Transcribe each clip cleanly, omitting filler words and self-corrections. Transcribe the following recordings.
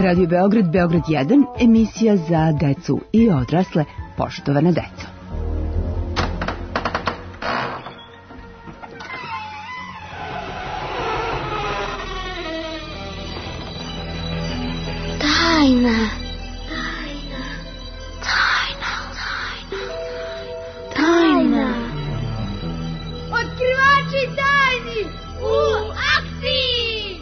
Radio Beograd, Beograd 1, emisija za decu i odrasle, poštovana deco. Tajna. Otkrivači tajni u akciji!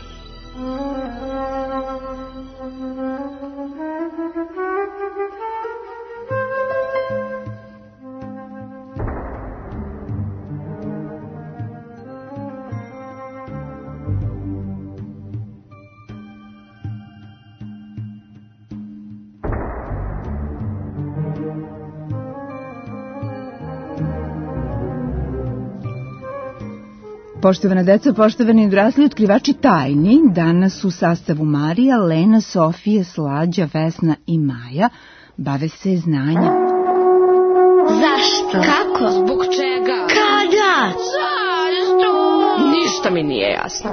Poštovana deca, poštovani odrasli, otkrivači tajni, danas u sastavu Marija, Lena, Sofija, Slađa, Vesna i Maja bave se znanjem. Zašto? Kako? Zbog čega? Kada? Zašto? Ništa mi nije jasno.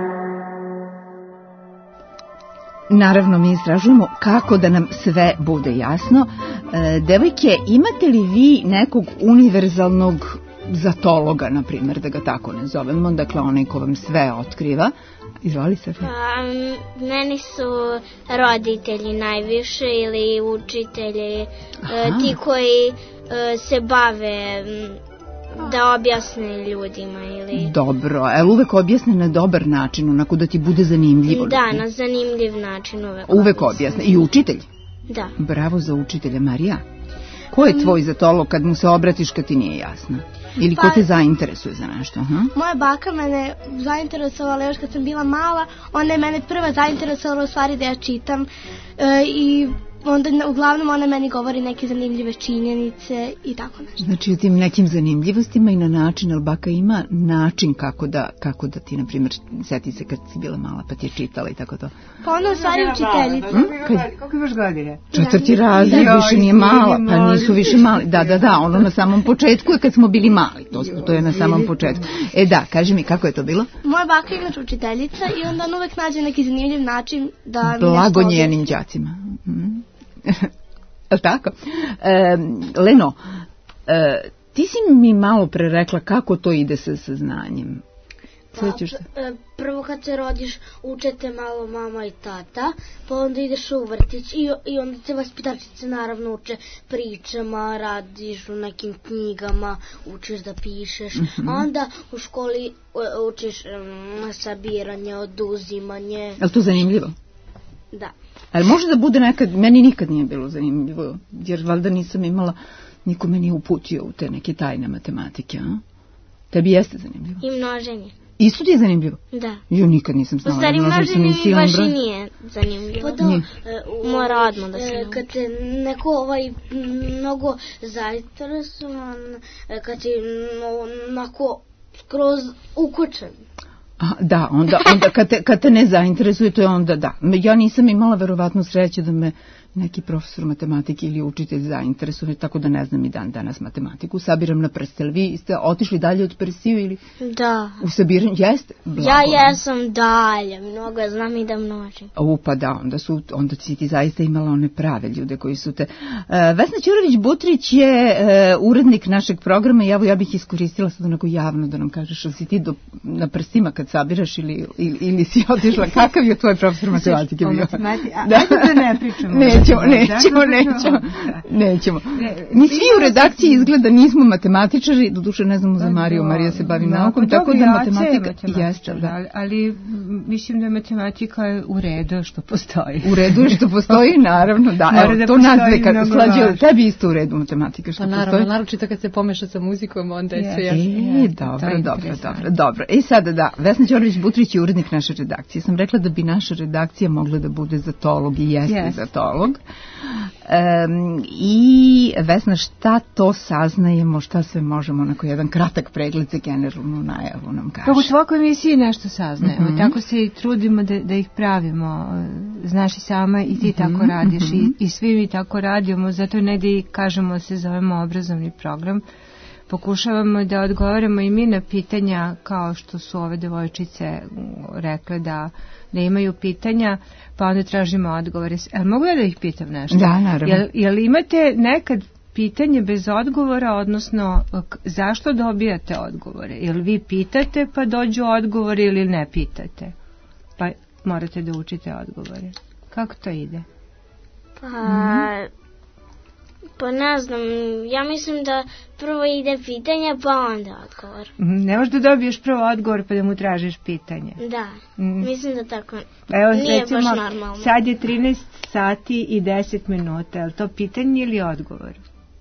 Naravno, mi istražujemo kako da nam sve bude jasno. Devojke, imate li vi nekog univerzalnog zatologa, na primjer, da ga tako ne zovemo, dakle onaj ko vam sve otkriva? Izvoli se. Meni su roditelji najviše ili učitelji, ti koji se bave da objasne ljudima ili... Dobro, ali uvek objasne na dobar način, onako da ti bude zanimljivo. Da, na zanimljiv način uvek objasne. I učitelj? Da. Bravo za učitelja. Marija, ko je tvoj zatolog kad mu se obratiš kad ti nije jasno? Ili ko te zainteresuje za nešto? Moja baka mene zainteresovala još kad sam bila mala. Ona je mene prva zainteresovala u stvari da ja čitam i onda uglavnom ona meni govori neke zanimljive činjenice i tako nešto. Znači o tim nekim zanimljivostima i na način, ali baka ima način kako da ti, na primjer, seti se kad si bila mala pa ti je čitala i tako to. Pa ona u stvari učiteljica. Koliko imaš godine? 4. razred, više nije mala, pa nisu više mali. Da, ono na samom početku je kad smo bili mali, to je na samom početku. Da, kaži mi, kako je to bilo? Moja baka je inače učiteljica i onda on uvek nađe neki zanimljiv način da... Blago njenim đacima. Tako? Leno, ti si mi malo pre rekla kako to ide sa znanjem. Prvo kad se rodiš učete malo mama i tata, pa onda ideš u vrtić i onda te vaspitačice naravno uče pričama, radiš u nekim knjigama, učiš da pišeš, a onda u školi učiš sabiranje, oduzimanje. Je li to zanimljivo? Da. Ali može da bude nekad, meni nikad nije bilo zanimljivo, jer valjda nisam imala, niko me nije uputio u te neke tajne matematike, a? Tebi jeste zanimljivo? I množenje. Isto ti je zanimljivo? Da. Jo, nikad nisam znala. U stvari množenje baš i nije zanimljivo. Pa da, mora odmah da se nauči. Kad te neko mnogo zainteresovan, kad ti onako skroz ukočen. Da, onda kad te ne zainteresuje, to je onda da. Ja nisam imala verovatno sreće da me neki profesor matematike ili učitelj zainteresuje, tako da ne znam i dan danas matematiku. Sabiram na prste. Vi ste otišli dalje od prstiju ili? Da. U sabiranju? Jeste? Blago. Ja jesam dalje, mnogo znam i da množim. Pa da, onda si ti zaista imala one prave ljude koji su te... Vesna Ćurović-Butrić je urednik našeg programa i ja bih iskoristila sad onako javno da nam kažeš da si ti na prstima kad sabiraš ili si otišla. Kakav je tvoj profesor matematike bio? Da ne pričamo. Nećemo. Mi svi u redakciji izgleda nismo matematičari, doduše ne znamo za Mariju, Marija se bavi naukom, tako da matematika jeste. Ali mislim da je matematika u redu što postoji. U redu je što postoji, naravno, da. Evo, to nas dve kad slađe, tebi isto u redu matematika što postoji. Naravno, naročito kad se pomeša sa muzikom, onda je sve Dobro. Sada da, Vesna Ćurović-Butrić je urednik naše redakcije. Sam rekla da bi naša redakcija mogla da bude zatolog i jeste zatolog. I Vesna, šta to saznajemo, šta sve možemo, onako jedan kratak pregled za generalnu najavu nam kaže. Pa u svakoj emisiji nešto saznajemo, tako se i trudimo da ih pravimo, znaš i sama i ti tako radiš i svi mi tako radimo, zato ne da i kažemo se zovemo obrazovni program, pokušavamo da odgovaramo i mi na pitanja kao što su ove devojčice rekle da imaju pitanja, pa onda tražimo odgovore. Mogu ja da ih pitam nešto? Da, naravno. Jel imate nekad pitanje bez odgovora, odnosno zašto dobijate odgovore? Jel vi pitate pa dođu odgovori ili ne pitate? Pa morate da učite odgovore. Kako to ide? Pa ne znam, ja mislim da prvo ide pitanje pa onda odgovor. Ne možeš da dobiješ prvo odgovor pa da mu tražiš pitanje. Da, mislim da tako nije baš normalno. Sad je 13 sati i 10 minuta, je li to pitanje ili odgovor?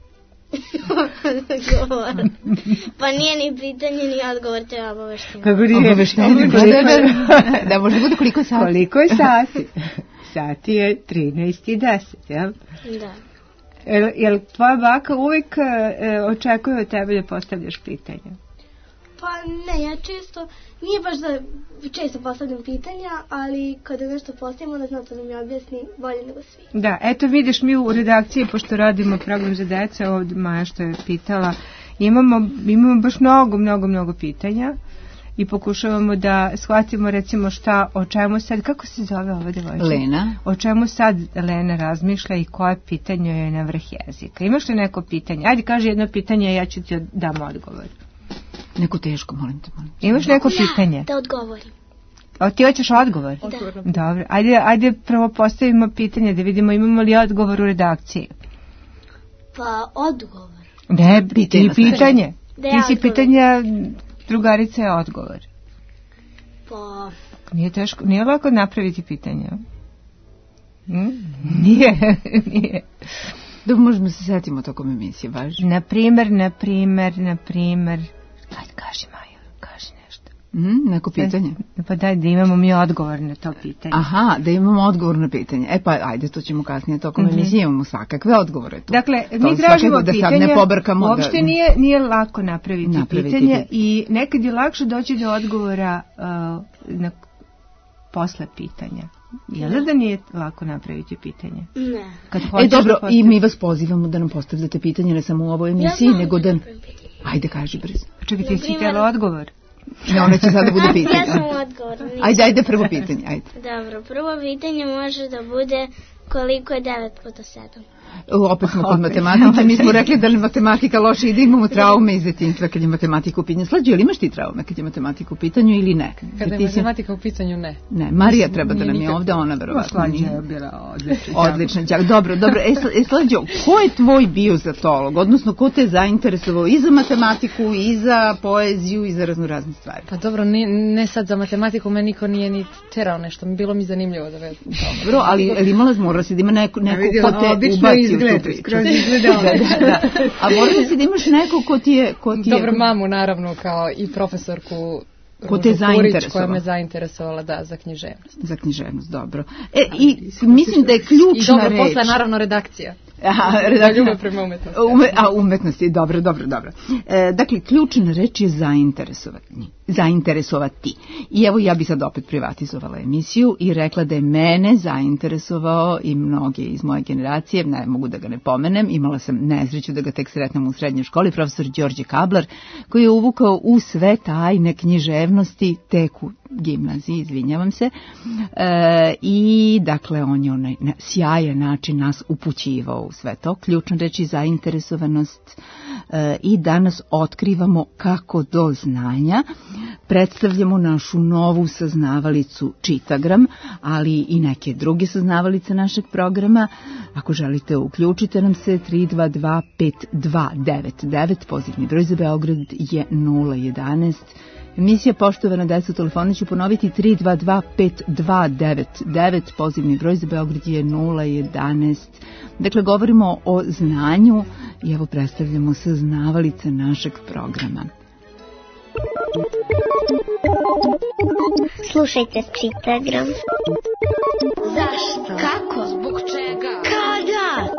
Odgovor. Pa nije ni pitanje ni odgovor, to je obaveštenje. Kako nije? Obaveštenje. Da, možda bude koliko je sati? Koliko je sati? Sati je 13 i 10, jel? Da. Jel tvoja baka uvijek očekuje od tebe da postavljaš pitanja? Pa ne, ja često, nije baš da često postavljam pitanja, ali kada nešto postavimo, ona zna to da mi objasni bolje nego svi. Da, eto vidiš, mi u redakciji, pošto radimo program za deca, ovdje Maja što je pitala, imamo baš mnogo pitanja i pokušavamo da shvatimo recimo o čemu sad, kako se zove ova devojčica? Lena. O čemu sad Lena razmišlja i koje pitanje je na vrh jezika. Imaš li neko pitanje? Ajde, kaži jedno pitanje, ja ću ti dam odgovor. Neko teško, molim te. Imaš neko pitanje? Da odgovorim. Ti hoćeš odgovor? Da. Dobro, ajde prvo postavimo pitanje da vidimo imamo li odgovor u redakciji. Pa odgovor. Ne, ti pitanje. Da ti si pitanja, drugarica je odgovor. Pa... Nije teško, nije lako napraviti pitanje. Nije. Da možemo se setimo tokom emisije, važno. Na primer. Ajde, kaži Maja, kaži nešto. Neko pitanje? Pa daj da imamo mi odgovor na to pitanje. Aha, da imamo odgovor na pitanje. Pa ajde, to ćemo kasnije tokom emisije, imamo svakakve odgovore tu. Dakle, mi tražimo pitanje, uopšte nije lako napraviti pitanje i nekad je lakše doći do odgovora posle pitanja. Jel da nije lako napraviti pitanje? Ne. Dobro, i mi vas pozivamo da nam postavljate pitanje ne samo u ovoj emisiji, nego da... Ajde, kaži brzo. Čekaj, ti si htjela odgovor? Ne, ona će sada bude pitanje. Ja sam odgovor. Ajde, prvo pitanje, ajde. Dobro, prvo pitanje može da bude koliko je 9 puta 7. Opet smo kod matematike, mi smo rekli da li matematika loše ide, imamo traume iz detinjstva kad je matematika u pitanju. Slađe, ili imaš ti traume kad je matematika u pitanju ili ne? Kada je matematika u pitanju, ne. Ne, Marija treba da nam je ovde, ona verovatno nije. Slađe je bila odlična. Dobro. Slađe, ko je tvoj biozatolog? Odnosno, ko te je zainteresovao i za matematiku, i za poeziju, i za raznorazne stvari? Pa dobro, ne sad za matematiku, me niko nije ni terao nešto, bilo mi zanimljivo da vedim. Dobro, ali mora se da ima neko ko te ubaci u tu priču. Da. A mora se da imaš neko ko ti je... Dobro, mamu naravno kao i profesorku ko te zainteresovala. Koja me zainteresovala, da, za književnost. Za književnost, dobro. I mislim da je ključna reč... I dobro, posle naravno redakcija. Da, ljubav prema umetnosti. Umetnosti, dobro. Dakle, ključna reč je zainteresovati. I evo ja bi sad opet privatizovala emisiju i rekla da je mene zainteresovao i mnoge iz moje generacije, ne mogu da ga ne pomenem, imala sam nesreću da ga tek sretnem u srednjoj školi, profesor Đorđe Kablar, koji je uvukao u sve tajne književnosti tek u gimnaziji, izvinjavam se, i dakle on je onaj sjajan način nas upućivao u sve to. Ključna reč je zainteresovanost i danas otkrivamo kako do znanja. Predstavljamo našu novu saznavalicu Čitagram, ali i neke druge saznavalice našeg programa. Ako želite, uključite nam se 322-5299, pozivni broj za Beograd je 011. Emisija Poštovana deca, telefona ću ponoviti 322-5299, pozivni broj za Beograd je 011. Dakle, govorimo o znanju i evo predstavljamo saznavalice našeg programa. Slušajte Čitagram. Zašto? Kako? Zbog čega? Kada?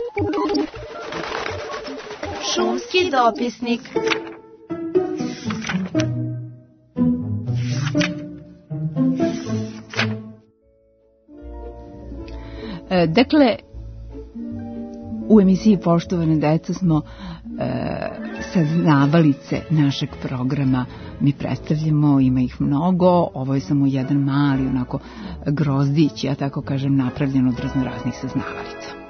Šumski dopisnik. Dakle, U emisiji Poštovane deco smo saznavalice našeg programa mi predstavljamo, ima ih mnogo, ovo je samo jedan mali onako grozdić, ja tako kažem, napravljen od raznoraznih saznavalica.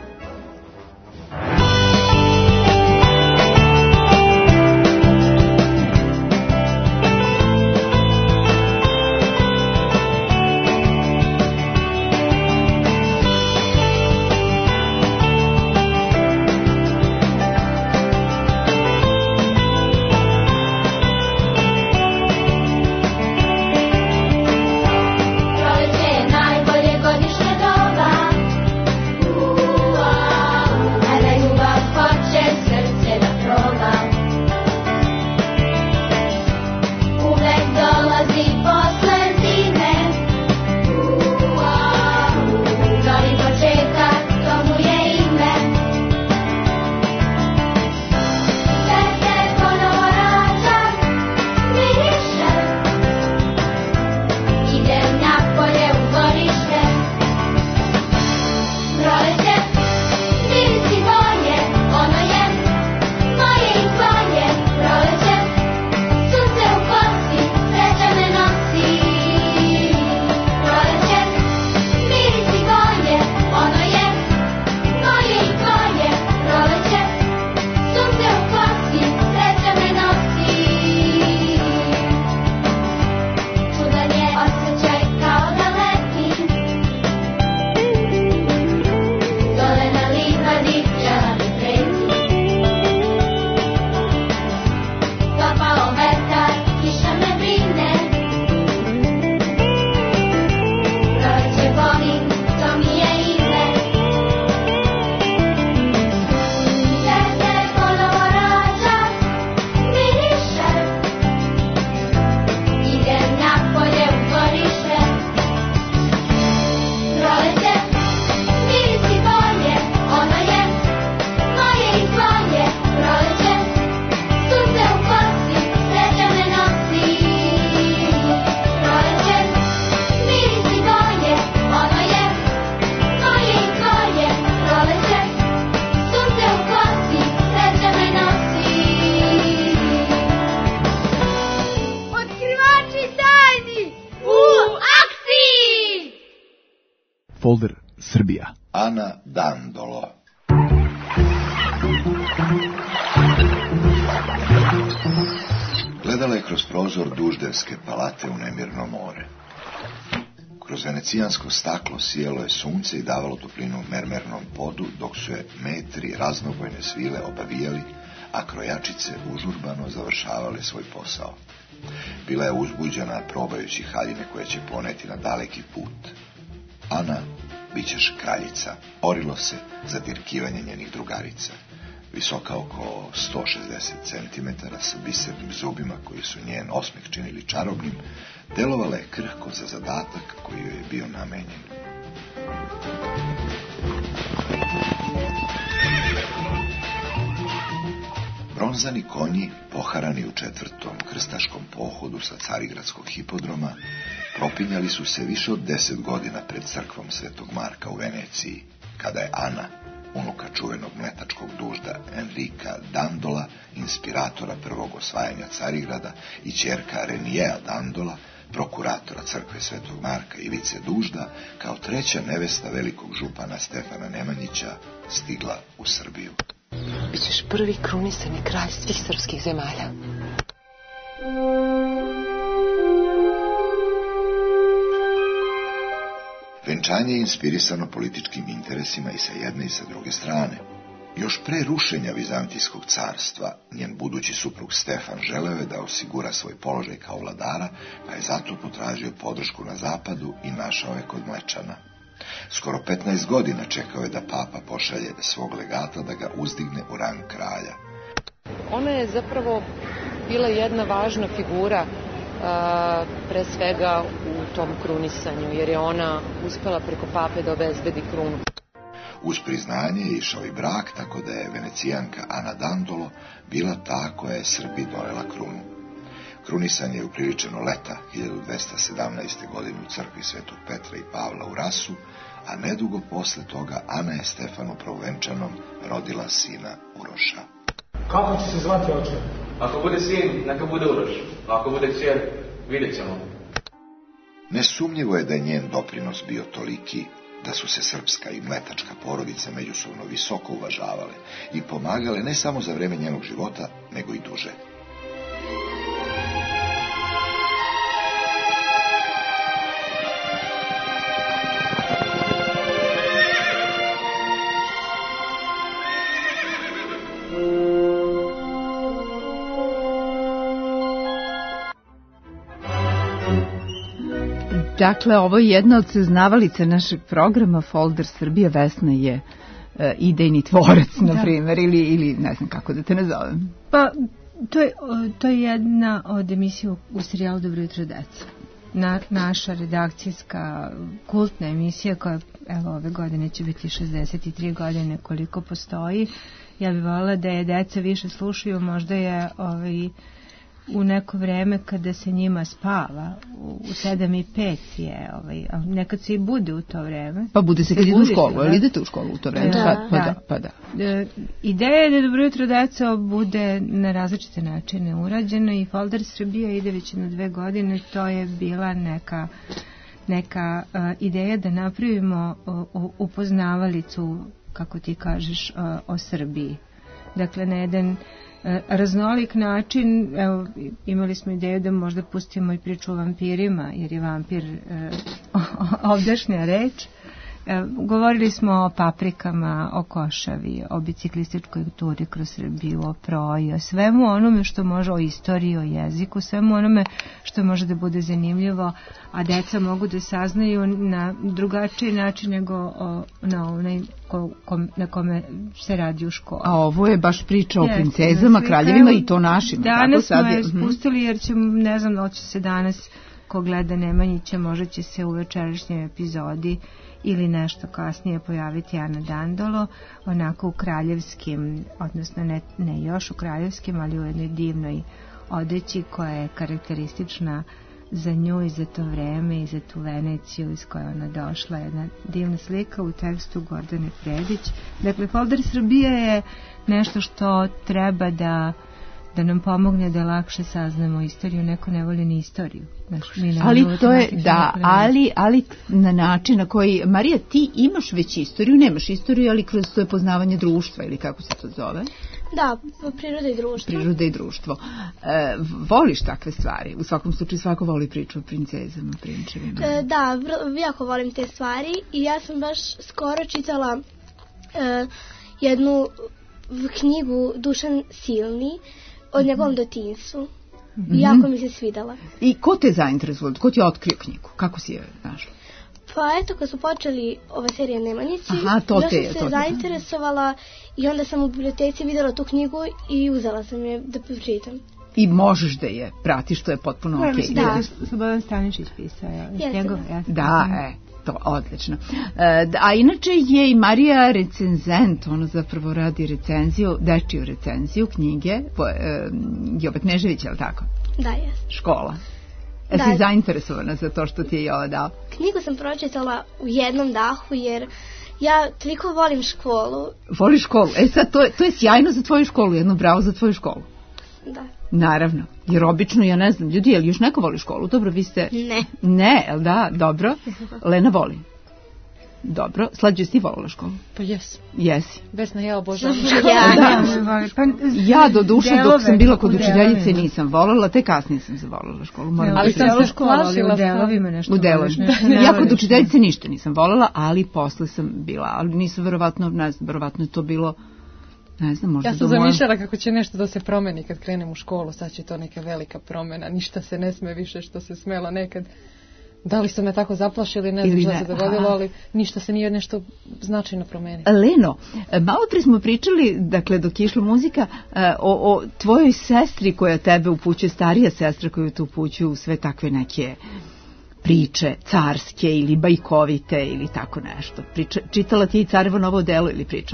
Folder Srbija. Ana Dandolo. Gledala je kroz prozor Duždevske palate u nemirno more. Kroz venecijansko staklo sijelo je sunce i davalo toplinu mermernom podu, dok su je metri raznobojne svile obavijali, a krojačice užurbano završavale svoj posao. Bila je uzbuđena probajući haljine koje će poneti na daleki put. Ana, bit ćeš kraljica, orilo se za dirkivanje njenih drugarica. Visoka oko 160 cm, sa bisernim zubima koji su njen osmeh činili čarobnim, delovala je krhko za zadatak koji joj je bio namenjen. Bronzani konji, poharani u 4. krstaškom pohodu sa Carigradskog hipodroma, propinjali su se više od 10 godina pred crkvom Svetog Marka u Veneciji, kada je Ana, unuka čuvenog mletačkog dužda Enrika Dandola, inspiratora prvog osvajanja Carigrada, i ćerka Reniea Dandola, prokuratora crkve Svetog Marka i vice dužda, kao treća nevesta velikog župana Stefana Nemanjića, stigla u Srbiju. Bićeš prvi krunisani kralj svih srpskih zemalja. Venčanje je inspirisano političkim interesima i sa jedne i sa druge strane. Još pre rušenja Vizantijskog carstva, njen budući suprug Stefan želeo je da osigura svoj položaj kao vladara, pa je zato potražio podršku na zapadu i našao je kod Mlečana. Skoro 15 godina čekao je da papa pošalje svog legata da ga uzdigne u rang kralja. Ona je zapravo bila jedna važna figura, pre svega u tom krunisanju, jer je ona uspela preko pape da obezbedi krunu. Uz priznanje je išao i brak, tako da je Venecijanka Ana Dandolo bila ta koja je Srbiji donela krunu. Krunisanje je upriličeno leta 1217. godine u crkvi Svetog Petra i Pavla u Rasu, a nedugo posle toga Ana je Stefanu prvovenčanom rodila sina Uroša. Kako će se zvati oče? Ako bude sin, neka bude Uroš. Ako bude kćer, vidjet ćemo. Nesumnjivo je da je njen doprinos bio toliki da su se srpska i mletačka porodica međusobno visoko uvažavale i pomagale ne samo za vreme njenog života, nego i duže. Dakle, ovo je jedna od saznavalica našeg programa, Folder Srbija. Vesna je idejni tvorac, na primjer, ili ne znam kako da te nazovem. Pa, to je jedna od emisija u serijalu Dobro jutro deca. Naša redakcijska kultna emisija koja, evo, ove godine će biti 63 godine koliko postoji. Ja bih voljela da je deca više slušaju, možda je u neko vreme kada se njima spava, u 7:05 je, nekad se i bude u to vreme. Pa bude se kad idu u školu, ali idete u školu u to vreme? Pa da. Ideja je da Dobro jutro deca bude na različite načine urađeno i Folder Srbija ide već na 2 godine, to je bila neka ideja da napravimo upoznavalicu, kako ti kažeš, o Srbiji. Dakle, na jedan raznolik način. Evo, imali smo ideju da možda pustimo i priču o vampirima, jer je vampir ovdašnja reč. Govorili smo o paprikama, o košavi, o biciklističkoj turi kroz Srbiju, o proji, o svemu onome što može, o istoriji, o jeziku, svemu onome što može da bude zanimljivo, a deca mogu da saznaju na drugačiji način nego na onaj na kome se radi u školi. A ovo je baš priča o princezama, kraljevima i to našim. Danas smo je spustili jer će, ne znam, da će se danas, ko gleda Nemanjića, možda će se u večerašnjoj epizodi ili nešto kasnije pojaviti Ana Dandolo, onako u kraljevskim, odnosno ne još u kraljevskim, ali u jednoj divnoj odeći koja je karakteristična za nju i za to vreme i za tu Veneciju iz koje ona došla. Jedna divna slika u tekstu Gordane Predić. Dakle, Folder Srbija je nešto što treba da nam pomogne da lakše saznamo istoriju. Neko ne voli ni istoriju. Ali to je, da, ali na način na koji, Marija, ti imaš već istoriju, nemaš istoriju, ali kroz svoje poznavanje društva, ili kako se to zove? Da, priroda i društvo. Priroda i društvo. Voliš takve stvari? U svakom slučaju svako voli priču o princezama, prinčevima. Da, jako volim te stvari i ja sam baš skoro čitala jednu knjigu Dušan Silni o njegovom detinjstvu. Jako mi se svidala. I ko te zainteresovao? Ko ti je otkrio knjigu? Kako si je našla? Pa eto, kad su počeli ove serije Nemanjici, ja sam se zainteresovala i onda sam u biblioteci videla tu knjigu i uzela sam je da pročitam. I možeš da je pratiš, to je potpuno okej. Mislim da je Slobodan Stanišić pisao. Da, to, odlično. A inače je i Marija recenzent, ona zapravo radi recenziju, dečiju recenziju knjige Jobe Kneževića, je li tako? Da, jes. Škola. Si zainteresovana za to što ti je Jova dao? Knjigu sam pročitala u jednom dahu jer ja toliko volim školu. Voliš školu? Sad, to je sjajno za tvoju školu, jedno bravo za tvoju školu. Da. Naravno, jer obično, ja ne znam, ljudi, je li još neko voli školu? Dobro, vi ste... Ne. Ne, jel da? Dobro. Lena voli. Dobro. Slađe, si ti volila školu? Pa jes. Jesi. Vesna, ja obožavam. Ja do duše dok sam bila kod učiteljice nisam volila, te kasnije sam zavolila školu. Ali sam se školala u delovima nešto. U delovima. Ja kod učiteljice ništa nisam volila, ali posle sam bila. Ali nisam verovatno, ne znam, verovatno je to bilo... Ne znam, možda ja sam zamišljala kako će nešto da se promeni kad krenem u školu, sad će to neka velika promena, ništa se ne sme više što se smelo nekad. Da li su me tako zaplašili, ne znam što se dogodilo, ali ništa se nije nešto značajno promenilo. Leno, malo prije smo pričali, dakle dok je išla muzika, o tvojoj sestri koja tebe upućuje, starija sestra koju te upućuje u sve takve neke priče carske ili bajkovite ili tako nešto. Čitala ti i Carevo novo delo ili pričala?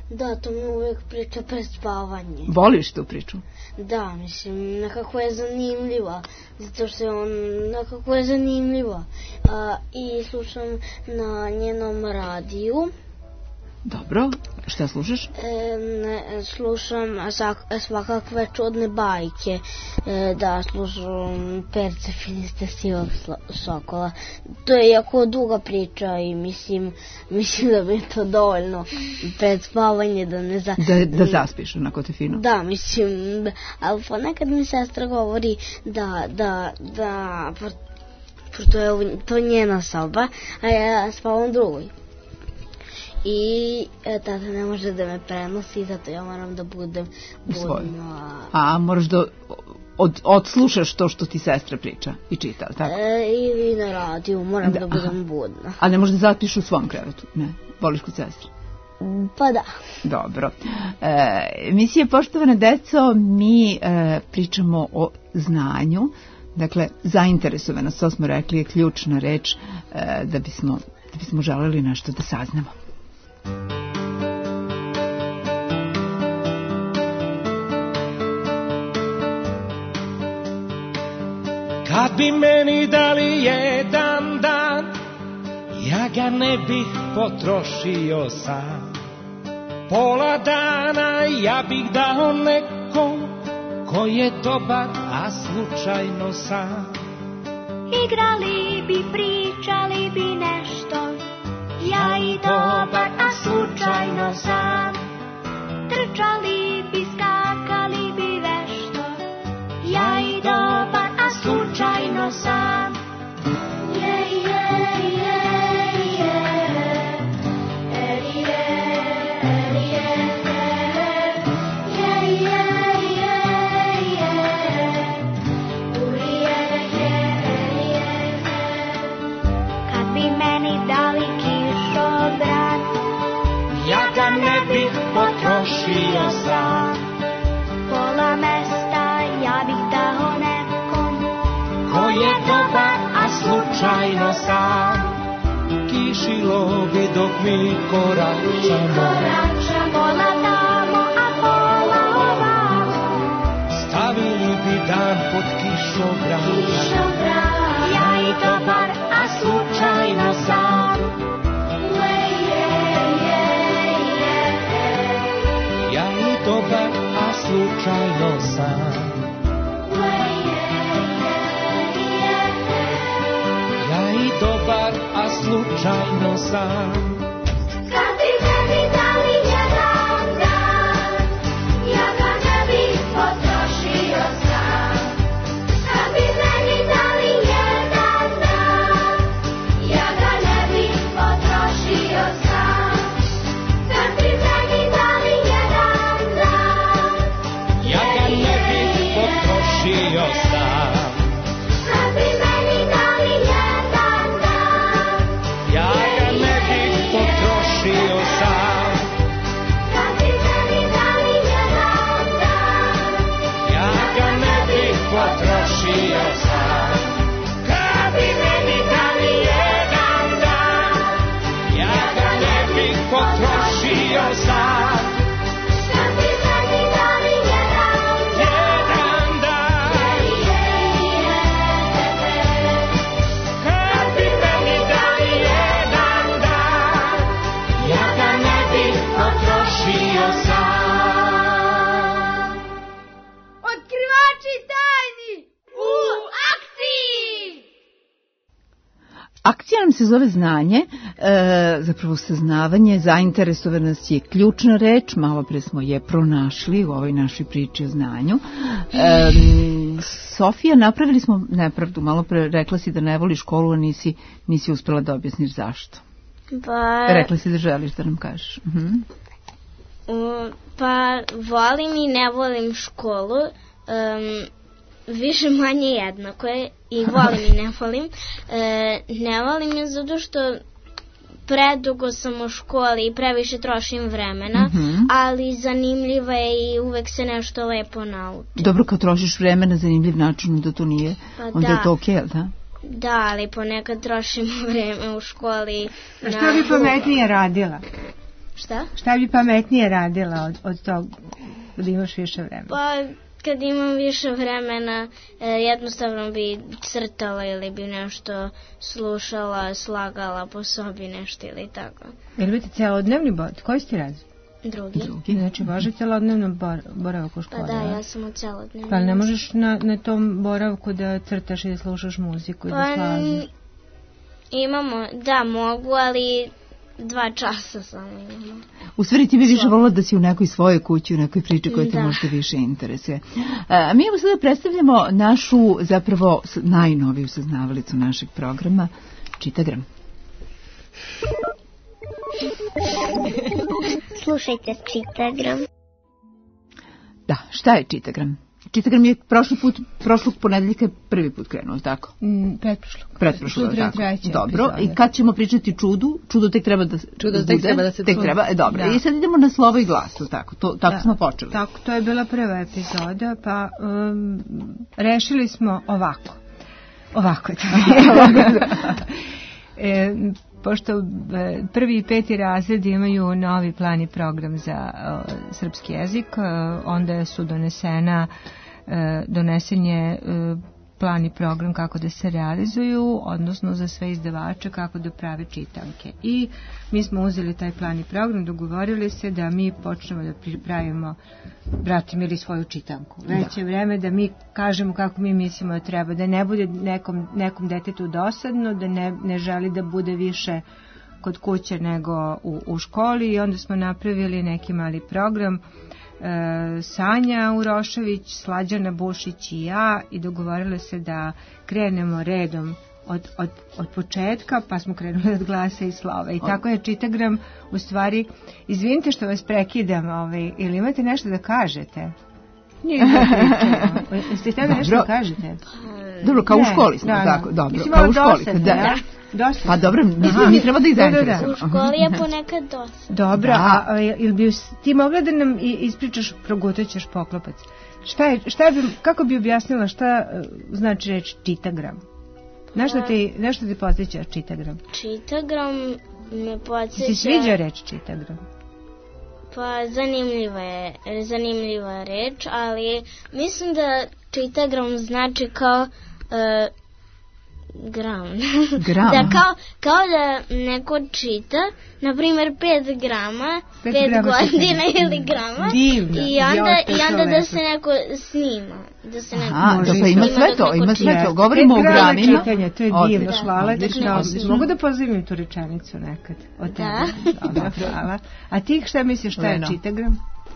Da, to mi uvek priča pred spavanje. Voliš tu priču? Da, mislim, nekako je zanimljiva, zato što on nekako je zanimljiva. I slušam na njenom radiju. Dobro, šta slušaš? Slušam svakakve čudne bajke, da slušam Perce finiste sivog sokola. To je jako duga priča i mislim da bi je to dovoljno pred spavanje da ne da zaspiš onako te fino. Da, mislim, ali ponekad mi sestra govori da pošto je to njena soba, a ja spavam drugoj. I tata ne može da me prenosi, zato ja moram da budem budna. A moraš da odslušaš to što ti sestra priča i čita, tako? Ili na radiju, moram da budem budna. A ne možeš da zaspiš u svom krevetu? Ne, voliš kod sestre? Pa da. Dobro. Emisija Poštovana deco, mi pričamo o znanju. Dakle, zainteresovanost, to smo rekli, je ključna reč da bismo želeli nešto da saznamo. Kad bi meni dali jedan dan, ja ga ne bih potrošio sam. Pola dana ja bih dao nekom ko je dobar, a slučajno sam. Igrali bi, pričali bi nešto, ja i dobar, a slučajno sam. Trčali bi, skakali bi vešto, ja i dobar, a slučajno sam. Ne bih potrošio sam. Pola mesta ja bih dao nekom ko je dobar, a slučajno sam. Kišilo bi dok mi koračamo, pola tamo, a pola ovamo. Stavili bi dan pod kišobran, ja i dobar, a slučajno sam. Dobar, a slučajno sam. Ja i dobar, a slučajno sam. Kad bi meni dali jedan dan, ja ga ne bih potrošio sam. Kad bi meni dali jedan dan, ja ga ne bih potrošio sam. Kad bi meni dali potrošio sam. Kad bi meni dali jedan dan, ja ga ne bih potrošio sam. Kad bi meni dali jedan dan, ja ga ne bih potrošio sam. Kad bi meni dali jedan dan, ja ga ne bih potrošio sam. Akcija nam se zove znanje, zapravo saznavanje, zainteresovanost je ključna reč, malo pre smo je pronašli u ovoj našoj priči o znanju. Sofija, napravili smo nepravdu, malo pre rekla si da ne voli školu, a nisi uspela da objasniš zašto. Rekla si da želiš da nam kažeš. Pa volim i ne volim školu, više manje jednako je, i volim i ne volim. Ne volim je zato što predugo sam u školi i previše trošim vremena, ali zanimljiva je i uvek se nešto lepo nauči. Dobro, kad trošiš vremena zanimljiv način, da to nije, onda je to okej, da? Da, ali ponekad trošim vreme u školi. A što bi pametnije radila? Šta? Šta bi pametnije radila od tog da imaš više vremena? Pa kad imam više vremena jednostavno bi crtala ili bi nešto slušala, slagala po sobi nešto ili tako. Jel biti celodnevni boravak? Koji ste radi? Drugi. Znači može celodnevno boravak u školi? Pa da, ja sam u celodnevnom. Pa ne možeš na tom boravku da crtaš i da slušaš muziku i da slažeš? Imamo, da mogu, ali 2 časa samo imamo. U stvari ti bi više volila da si u nekoj svojoj kući, u nekoj priči koja te možda više interesuje. Mi evo sada predstavljamo našu zapravo najnoviju saznavalicu našeg programa, Čitagram. Slušajte Čitagram. Da, šta je Čitagram? Čitagram je prošlog ponedeljka prvi put krenuo, tako? Pretprošlog, tako. Dobro, epizode. I kad ćemo pričati čudu? Čudo tek treba da se tek treba, dobro. Da. I sad idemo na slovo i glas, tako? Tako smo počeli. Tako, to je bila prva epizoda, pa rešili smo ovako. Ovako je pošto 1. i 5. razred imaju novi plan i program za srpski jezik, onda su donesen je plan i program kako da se realizuju, odnosno za sve izdavače kako da prave čitanke. I mi smo uzeli taj plan i program, dogovorili se da mi počnemo da pripravimo, brati mili, svoju čitanku. Već je vreme da mi kažemo kako mi mislimo da treba, da ne bude nekom detetu dosadno, da ne želi da bude više kod kuće nego u školi, i onda smo napravili neki mali program, Sanja Urošević, Slađana Bušić i ja, i dogovorili se da krenemo redom od početka, pa smo krenuli od glasa i slova. I tako je Čitagram u stvari, izvinite što vas prekidam, ili imate nešto da kažete? Nije da pričamo. Jeste htjeli nešto da kažete? Dobro, kao u školi smo, tako, dobro. Kao u školi, da. Dosta. Pa dobro, mi treba da ih zainteresujemo. U školi je ponekad dosta. Dobro, a ili bi ti mogla da nam ispričaš, progutaćeš poklopac? Kako bi objasnila šta znači reč čitagram? Nešto ti podsjeća čitagram? Čitagram me podsjeća... Ti sviđa reč čitagram? Pa zanimljiva reč, ali mislim da čitagram znači kao... gram. Da kao da neko čita, na primjer 5 grama, 5 godina ili grama. Divno. I onda da se neko snima. Da se neko pa ima sve to. Govorimo o gramima. Čitanje, to je divno. Hvala. Mogu da pozivim tu rečenicu nekad od tebe? Dobro, hvala. A ti šta misliš šta je čitagram?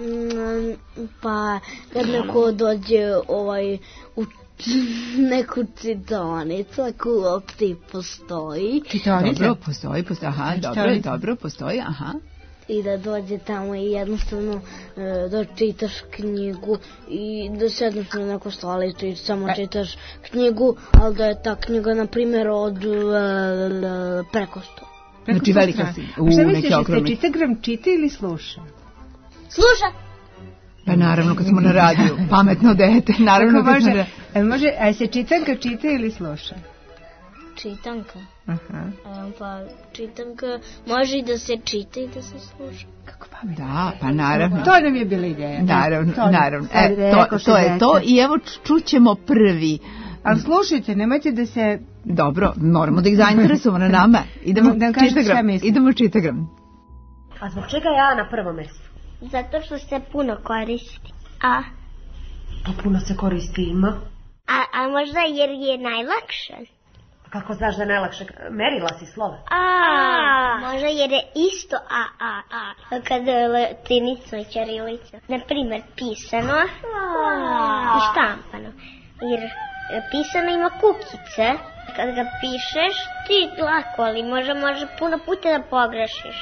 Pa kad neko dođe u neku čitanicu, ako uopće postoji. Čitanica? Dobro, postoji, aha. I da dođe tamo i jednostavno da čitaš knjigu i da sedneš na neku stolicu i samo čitaš knjigu, ali da je ta knjiga, na primjer, od preko 100. Znači velika si. Šta misliš, jeste čitagram čita ili sluša? Sluša! Pa naravno, kad smo na radiju, pametno dete, naravno kad smo na radiju. A se čitanka čita ili sluša? Čitanka. Pa čitanka može i da se čita i da se sluša. Kako pametno. Da, pa naravno. To nam je bila ideja. Naravno. To je to i evo čućemo prvi. Ali slušajte, nemojte da se... Dobro, moramo da ih zainteresujemo na nama. Idemo čitagram. A zbog čega je A na prvom mjestu? Zato što se puno koristi. To puno se koristi ima. A možda jer je najlakše. Kako znaš da je najlakše? Merila si slova. Možda jer je isto kada je latinica i ćirilica. Naprimjer, pisano i štampano. Jer pisano ima kukice. Kad ga pišeš, ti lako, ali može puno puta da pogrešiš.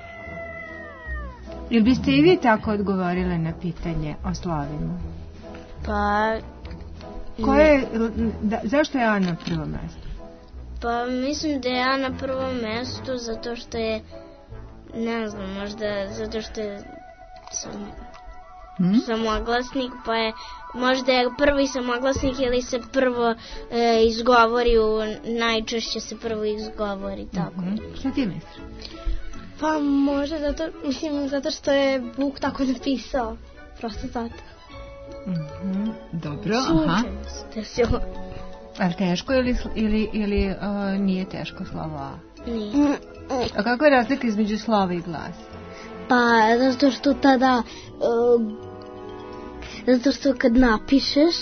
Jel biste i vi tako odgovorili na pitanje o slovima? Pa... Zašto je A na prvom mjestu? Pa mislim da je A na prvom mjestu zato što je, ne znam, možda zato što je samoglasnik, pa je možda je prvi samoglasnik ili se prvo izgovori, najčešće se prvo izgovori, tako. Šta ti misliš? Pa možda zato što je Vuk tako napisao. Prosto zato. Dobro, aha. Desilo. Ali teško ili nije teško slovo A? Nije. A kako je razlika između slova i glasa? Pa, zato što tada, zato što kad napišeš,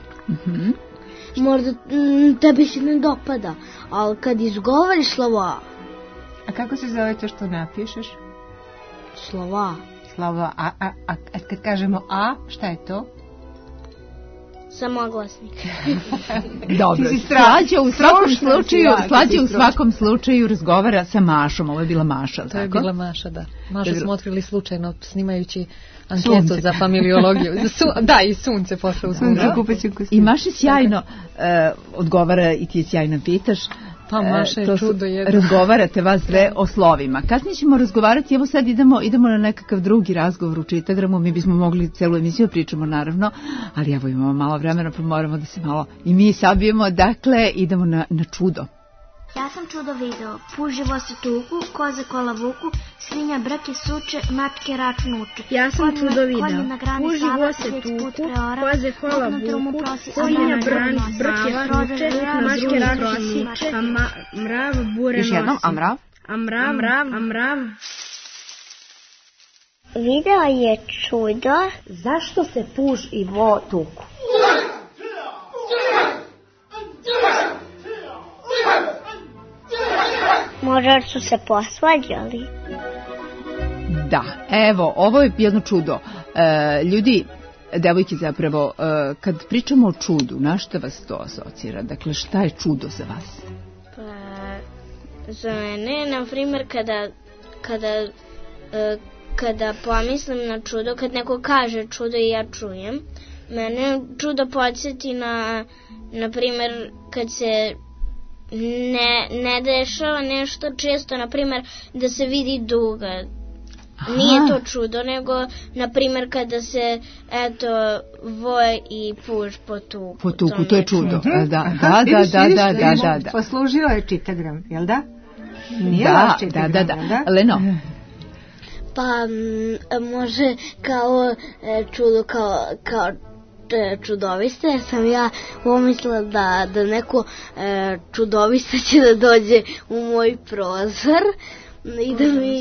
možda tebi se ne dopada, ali kad izgovoriš slova. A kako se zove to što napišeš? Slova. Slova, a kad kažemo A, šta je to? Samoglasnik. Dobro, Slađa u svakom slučaju razgovara sa Mašom, ovo je bila Maša, tako? To je bila Maša, da. Mašu smo otkrili slučajno snimajući anketu za familiologiju. Da, i sunce posle u sunce. I Maša sjajno odgovara i ti je sjajno pitaš. Pa Maša je čudo jedno. Razgovarate vas dve o slovima. Kasnije ćemo razgovarati, evo sad idemo na nekakav drugi razgovor u Čitagramu, mi bismo mogli celu emisiju pričamo naravno, ali evo imamo malo vremena pa moramo da se malo i mi sabijemo, dakle idemo na čudo. Ja sam čudo video, puživo se tuku, koze kola vuku, svinja brke suče, mačke račun uče. Ja sam čudo video, puživo se tuku, koze kola vuku, svinja brke suče, mačke račun uče, a mrav bure nosi. Još jednom, a mrav? A mrav. Video je čudo. Zašto se puž i vo tuku? Možda su se posvađali. Da, evo, ovo je jedno čudo. Ljudi, devojke zapravo, kad pričamo o čudu, na šta vas to asocira? Dakle, šta je čudo za vas? Pa, za mene, na primjer, kada pomislim na čudo, kad neko kaže čudo i ja čujem, mene čudo podsjeti na primjer, kad se ne dešava nešto često, na primjer, da se vidi duga. Nije to čudo, nego, na primjer, kada se, eto, voj i puž potuku. Potuku, to je čudo. Da. Poslužio je Čitagram, jel da? Nije da. Leno? Pa, može kao čudo, kao čudoviste, sam ja pomislila da neko čudoviste će da dođe u moj prozor i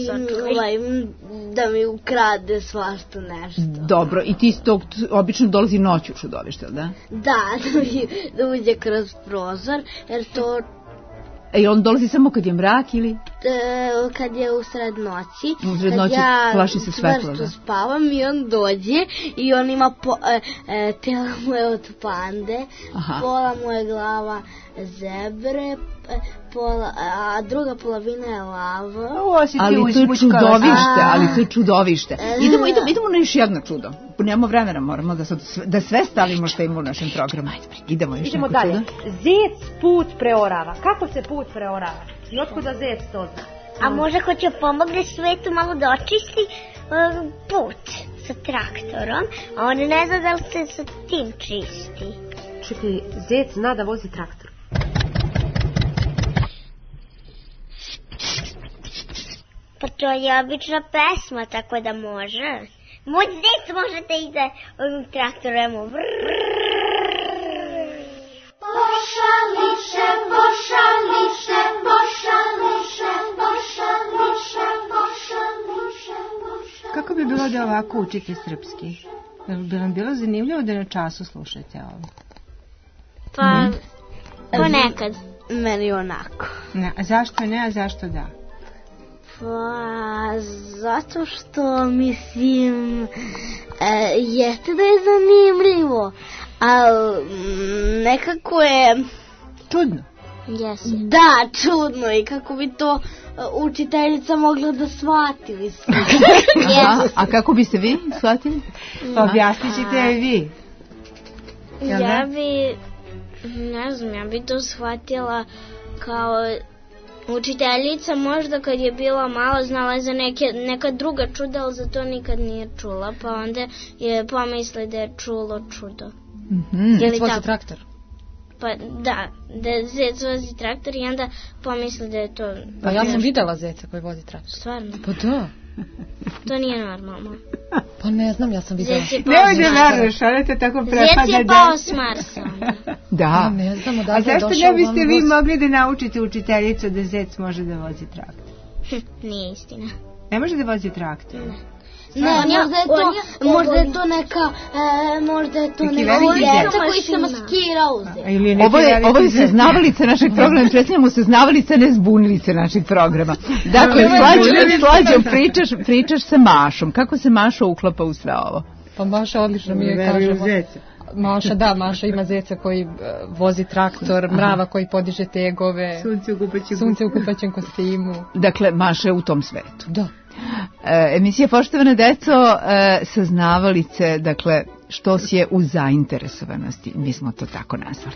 da mi ukrade svašta nešto. Dobro, i ti obično dolazi noću čudovište, da? Da uđe kroz prozor, jer to... I on dolazi samo kad je mrak ili? Kad je usred noći. Usred noći plaši se svetlo, da? Spavam i on dođe i on ima tela moje od pande, pola moje glava zebre, a druga polovina je lava. Ali to je čudovište. Idemo na još jedno čudo. Nemamo vremena, moramo da sve stavimo što ima u našem programu. Idemo dalje. Zec put preorava. Kako se put preorava? I otkuda zec to zna? A možda ko će pomogne svetu malo da očisti put sa traktorom, a on ne zna da li se sa tim čisti. Čekaj, zec zna da vozi traktor. Pa to je obična pesma, tako da može. Moj zec može da ide ovim traktorem. Pošališe, pošališe, pošališe, pošališe, pošališe. Kako bi bilo da ovako učite srpski? Bi vam bilo zanimljivo da na času slušate ovo? Pa, ponekad. Meni onako. A zašto ne, a zašto da? Pa, zato što mislim, jeste da je zanimljivo, ali nekako je... Čudno? Jeste. Da, čudno i kako bi to učiteljica mogla da shvati, mislim. A kako biste vi shvatili? Objasnit ćete vi. Ja bi, ne znam, ja bi to shvatila kao... Učiteljica možda kad je bila malo znala za neka druga čuda, ali za to nikad nije čula, pa onda je pomisli da je čulo čudo. Zec vozi traktor. Pa da zec vozi traktor i onda pomisli da je to... Pa ja sam videla zeca koji vozi traktor. Stvarno? Pa da. To nije normalno. Pa ne znam, ja sam videla. Nemoj da veruješ, ona te tako prepada. Zec je pao s Marsa. Da. Ne znam, a zašto ne biste vi mogli da naučite učiteljicu da zec može da vozi traktor? Nije istina. Ne može da vozi traktor? Ne, možda je to neka djeca koji se maskira u zec. Ovo je seznavalica našeg programa, presnijamo seznavalica, ne zbunilice našeg programa. Dakle, Slađo, pričaš sa Mašom. Kako se Maša uklapa u sve ovo? Pa Maša odlično mi je kažemo. Maša ima zeca koji vozi traktor, mrava koji podiže tegove, sunce u kupaćem kostimu. Dakle, Maša je u tom svetu. Da. Emisija Poštovana deco, saznavalice, dakle, što je u zainteresovanosti, mi smo to tako nazvali.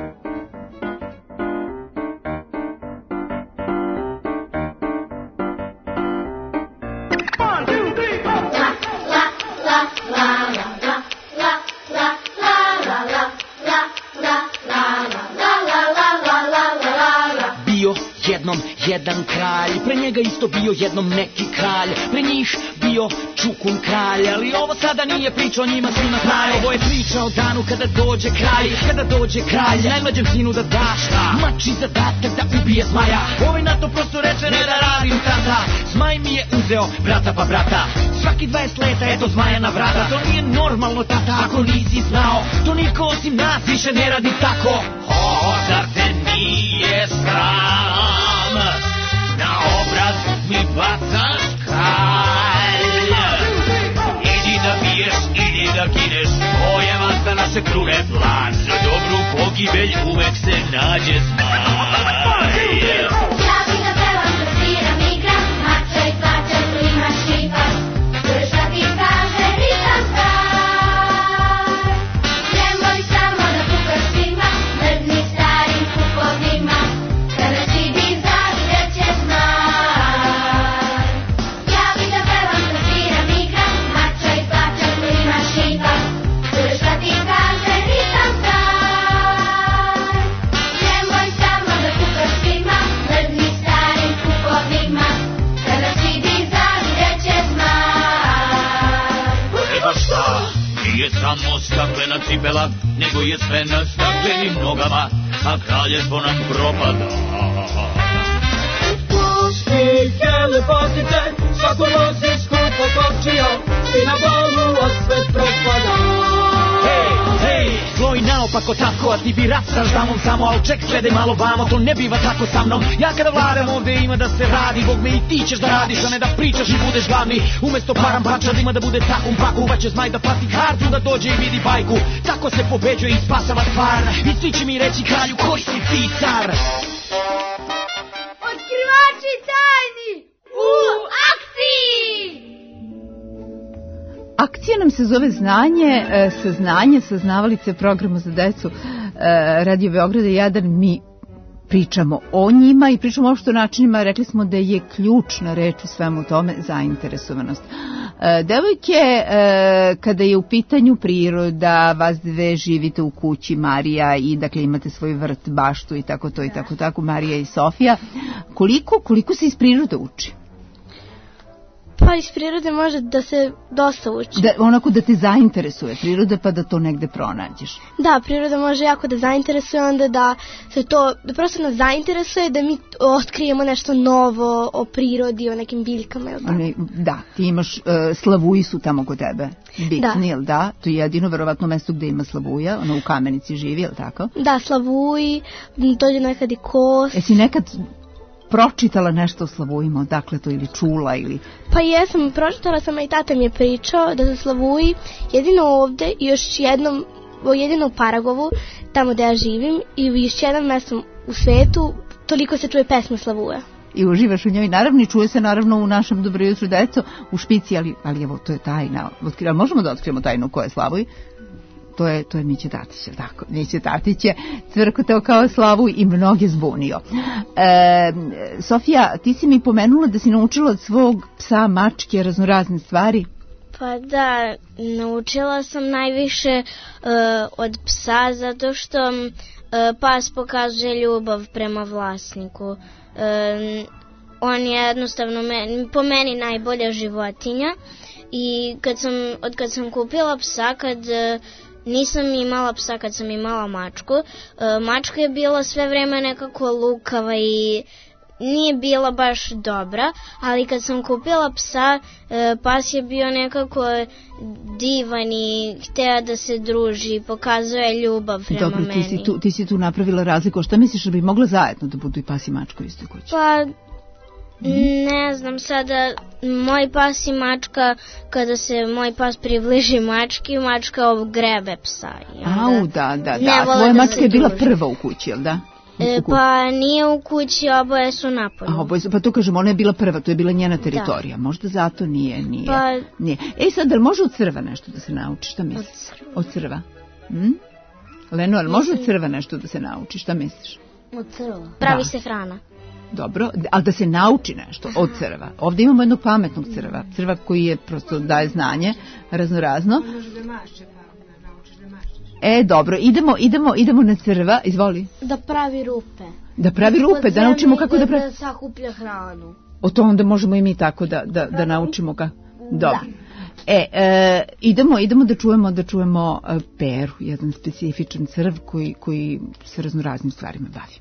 Jedan kralj, pre njega isto bio jednom neki kralj, pre njih bio Čukun kralj, ali ovo sada nije priča o njima svima znaju, ovo je priča o danu kada dođe kralj, najmlađem sinu da daš mači zadatak da ubije zmaja, ovaj na to prosto reče ne da radim tata, zmaj mi je uzeo brata pa brata, svaki 20 leta eto zmaja na vrata, to nije normalno tata ako nisi znao, to niko osim nas više ne radi tako, zar te nije sram? Na obraz mi bacaš kalj. Idi da piješ, idi da kineš, to je vasta naše kruhe plan. Za dobru pogibelj uvek se nađe zmaj. Ja bi da pevam, da sviram, igram, mača i plaća, tu imaš šipak. Čuješ šta ti kaže, nisam star. Nemoj samo da kukaš svima, mrdni starim kupovnima. Kada si div zavidet ćeš zmaj. Ja bi da pevam, da sviram, igram, mača i plaća, tu imaš šipak. Čuješ šta ti kaže, nisam star. Nemoj samo da kukaš svima, mrdni starim kupovnima. Kada si div zavidet ćeš zmaj. Evo šta, nije samo staklena cipela, nego je sve na staklenim nogama, a kraljevstvo nam propada. Pušpike, lepotice, svako nosi skupo kopčija, i na balu osvet propada. Hej, zloj naopako tako, a ti bi rat sa ždamom samo, al ček, gledaj malo vamo, to ne biva tako sa mnom. Ja kada vladam ovde ima da se radi, Bog me i ti ćeš da radiš, a ne da pričaš i budeš glavni. Umesto param bačad ima da bude takum paku, uvaće zmaj da plati kartu, da dođe i vidi bajku. Tako se pobeđuje i spasava stvar, i svi će mi reći kralju koji si ti car. Otkrivači tajni u akciji! Akcija nam se zove Znanje, saznanje, saznavalice programa za decu Radio Beograda 1. Mi pričamo o njima i pričamo uopšte o načinima, rekli smo da je ključna reč u svemu tome zainteresovanost. Devojke, kada je u pitanju priroda, vas dve živite u kući, Marija, i dakle imate svoj vrt, baštu i tako to i tako, Marija i Sofija, koliko se iz prirode uči? Pa iz prirode može da se dosta uči. Onako da te zainteresuje priroda pa da to negde pronađeš. Da, priroda može jako da zainteresuje, onda da se to, da prosto nas zainteresuje, da mi otkrijemo nešto novo o prirodi, o nekim biljkama, ili tako? Da, ti imaš, slavuji su tamo kod tebe, bitni, ili da? To je jedino verovatno mesto gde ima slavuja, ono u Kamenici živi, ili tako? Da, slavuji, dođe nekad i kos. Jesi nekad pročitala nešto o slavujima, odakle to, ili čula, ili... Pa jesam, pročitala sam, a i tata mi je pričao da su slavuji jedino ovde i još jedino u Paragovu, tamo gde ja živim, i u još jednom mestom u svetu toliko se čuje pesma slavuja. I uživaš u njoj, naravno, i čuje se naravno u našem Dobro jutro deco, u Špici, ali evo, to je tajna. Možemo da otkrijemo tajnu ko je Slavuj? To je Miće Tatić, tako? Miće Tatić je cvrkotao kao Slavuj i mnoge zbunio. Sofija, ti si mi pomenula da si naučila od svog psa, mačke, raznorazne stvari. Pa da, naučila sam najviše od psa zato što pas pokazuje ljubav prema vlasniku. On je jednostavno po meni najbolja životinja i od kad sam kupila psa, kad nisam imala psa, kad sam imala mačku, mačka je bila sve vreme nekako lukava i nije bila baš dobra, ali kad sam kupila psa, pas je bio nekako divan i hteo da se druži, pokazuje ljubav prema meni. Dobro, ti si tu napravila razliku. Šta misliš da bi mogla zajedno da budu i pas i mačka u istoj kući? Pa, ne znam, sada moj pas i mačka, kada se moj pas približi mački, mačka grebe psa. Da. Tvoja mačka je bila prva u kući, jel da? Pa nije u kući, oboje su napolju. Pa to kažem, ona je bila prva, to je bila njena teritorija. Da. Možda zato nije. Nije. Sad, da li može od crva nešto da se nauči? Šta misliš? Od crva? Leno, ali može od crva nešto da se nauči? Šta misliš? Od crva? Pravi se hrana. Dobro, ali da se nauči nešto od crva. Ovdje imamo jednog pametnog crva. Crva koji je prosto daje znanje, razno. Može da maše, pa naučiš da mašeš. Dobro, idemo na crva, izvoli. Da pravi rupe. Da pravi rupe, da naučimo kako da pravi. Da sakuplja hranu. O to onda možemo i mi tako da naučimo ga. Dobro. Idemo da čujemo Peru, jedan specifičan crv koji se raznoraznim stvarima bavi.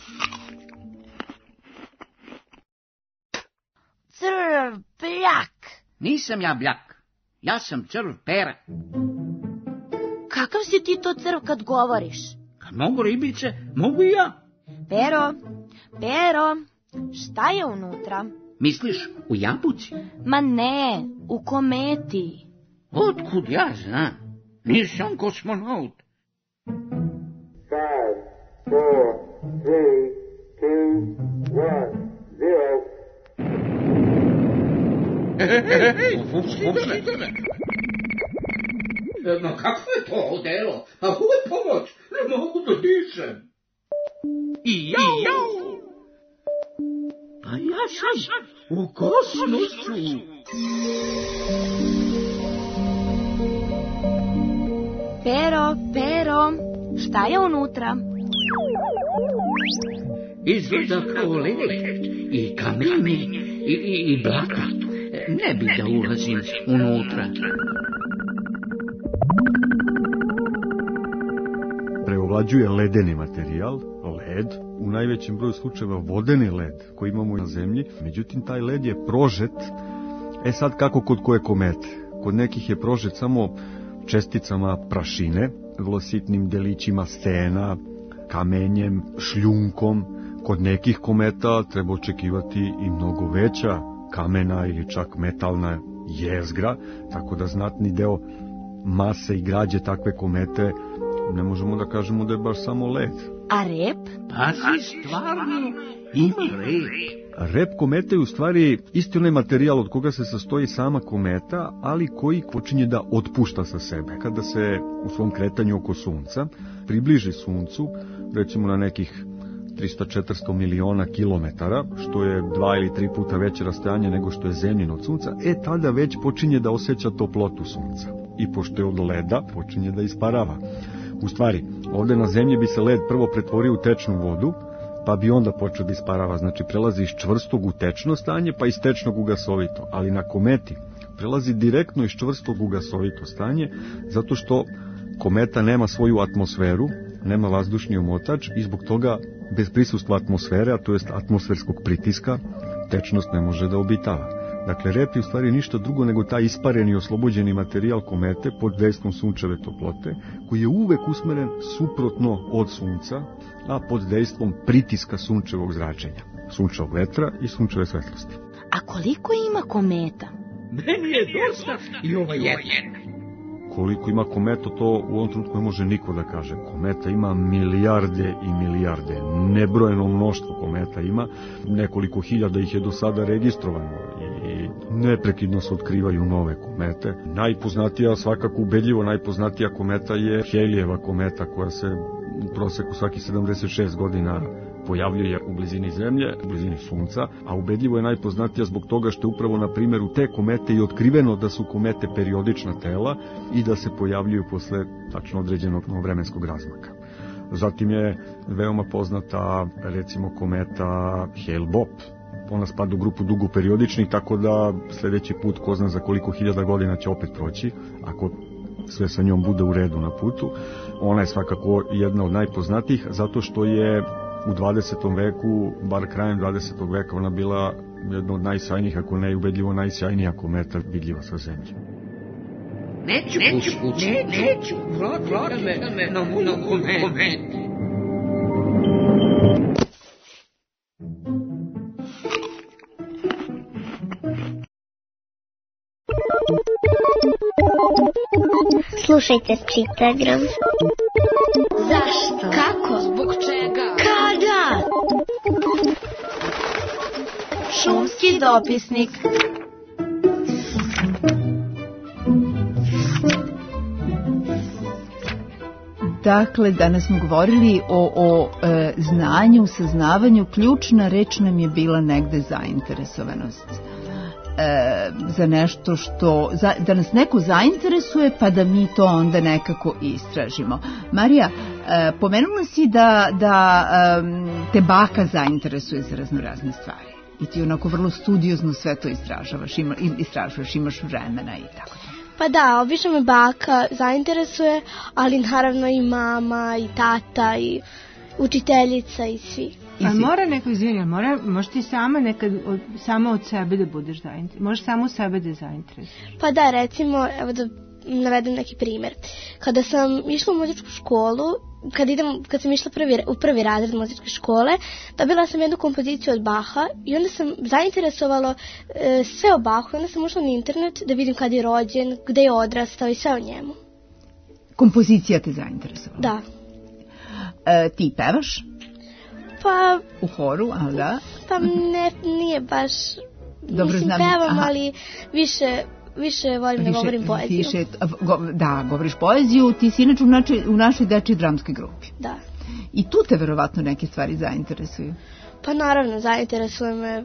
Crv bljak. Nisam ja bljak, ja sam crv Pera. Kakav si ti to crv kad govoriš? Kad mogu ribice, mogu i ja. Pero, šta je unutra? Misliš u jabuci? Ma ne, u kometi. Otkud ja znam? Nisam kosmonaut. 5, 4, 3, 2, 1, 0. Ma kako je to odelo? A ovo je pomoć, ne mogu da dišem. I jau! Pa ja sam u kosmosu. Pero, šta je unutra? Izgleda kao led i kameni i blata. Ne bi da ulazim unutra. Preovlađuje ledeni materijal, led, u najvećem broju slučajeva vodeni led koji imamo na zemlji, međutim taj led je prožet, sad kako kod koje komete. Kod nekih je prožet samo česticama prašine, vrlo sitnim delićima stena, kamenjem, šljunkom. Kod nekih kometa treba očekivati i mnogo veća kamena ili čak metalna jezgra, tako da znatni deo mase i građe takve komete ne možemo da kažemo da je baš samo led. A rep? Pa si stvarno ima rep. Rep komete je u stvari isti onaj materijal od koga se sastoji sama kometa, ali koji počinje da otpušta sa sebe. Kada se u svom kretanju oko sunca približi suncu, recimo na nekih 300-400 miliona kilometara, što je 2 ili 3 puta veće rastojanje nego što je zemljino od sunca, tada već počinje da osjeća toplotu sunca. I pošto je od leda, počinje da isparava. U stvari, ovde na zemlji bi se led prvo pretvorio u tečnu vodu, pa bi onda počeo da isparava. Znači, prelazi iz čvrstog u tečno stanje, pa iz tečnog u gasovito. Ali na kometi prelazi direktno iz čvrstog u gasovito stanje, zato što kometa nema svoju atmosferu, nema vazdušni omotač i zbog toga bez prisustva atmosfere, a to jest atmosferskog pritiska, tečnost ne može da obitava. Dakle, rep je u stvari ništa drugo nego taj ispareni oslobođeni materijal komete pod dejstvom sunčeve toplote, koji je uvek usmeren suprotno od sunca, a pod dejstvom pritiska sunčevog zračenja, sunčevog vetra i sunčeve svetlosti. A koliko ima kometa? Meni je dosta i ova jedna. Koliko ima kometa, to u ovom trenutku ne može niko da kaže. Kometa ima milijarde i milijarde, nebrojeno mnoštvo kometa ima, nekoliko hiljada ih je do sada registrovano i neprekidno se otkrivaju nove komete. Najpoznatija, svakako ubedljivo najpoznatija kometa je Haleyjeva kometa, koja se u proseku svaki 76 godina pojavljuje u blizini Zemlje, u blizini Sunca, a ubedljivo je najpoznatija zbog toga što je upravo na primjeru te komete i otkriveno da su komete periodična tela i da se pojavljuju posle tačno određenog vremenskog razmaka. Zatim je veoma poznata recimo kometa Hale-Bopp. Ona spada u grupu dugoperiodičnih, tako da sljedeći put, ko zna za koliko hiljada godina će opet proći, ako sve sa njom bude u redu na putu. Ona je svakako jedna od najpoznatijih, zato što je u 20. veku, bar krajem 20. veka, ona bila jedna od najsjajnijih, ako ne ubedljivo najsjajnija kometa vidljiva sa Zemlje. Neću, vrati me na kometi. Slušajte Čitagram. Zašto? Kako? Zbog čega? Kada? Šumski dopisnik. Dakle, danas smo govorili o znanju, saznavanju. Ključna reč nam je bila negde zainteresovanost. Za nešto što da nas neko zainteresuje, pa da mi to onda nekako istražimo. Marija, pomenula si da te baka zainteresuje za raznorazne stvari i ti onako vrlo studiozno sve to istražuješ, imaš vremena i tako. Pa da, obično me baka zainteresuje, ali naravno i mama i tata i učiteljica i svi. A mora neko, možeš ti sama nekad sama od sebe da budeš zainteresovan, možeš samo sebe da zainteresuješ. Pa da, recimo, evo da navedem neki primjer. Kada sam išla u muzičku školu, kad sam išla u prvi razred muzičke škole, dobila sam jednu kompoziciju od Bacha i onda sam zainteresovalo sve o Bachu, onda sam ušla na internet da vidim kad je rođen, gde je odrastao i sve o njemu. Kompozicija te zainteresovala? Da. Ti pevaš? Pa... U horu, ali da? Pa nije baš... Dobro, mislim, pevam, ali više volim da govorim poeziju. Da, govoriš poeziju, ti si inače u našoj dečjoj dramskoj grupi. Da. I tu te verovatno neke stvari zainteresuju? Pa naravno, zainteresuje me,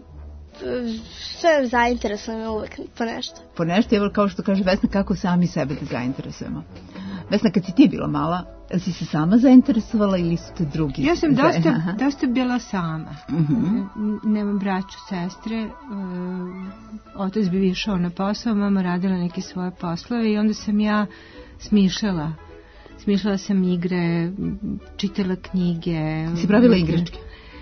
sve zainteresuje me uvek po nešto. Po nešto, evo kao što kaže Vesna, kako sami sebe da zainteresujemo. Vesna, kad si ti bila mala, si se sama zainteresovala ili su te drugi? Ja sam dosta bila sama. Nemam braću, sestre. Otac bi išao na posao, mama radila neke svoje poslove i onda sam ja smišljala. Smišljala sam igre, čitala knjige. Si pravila igračke?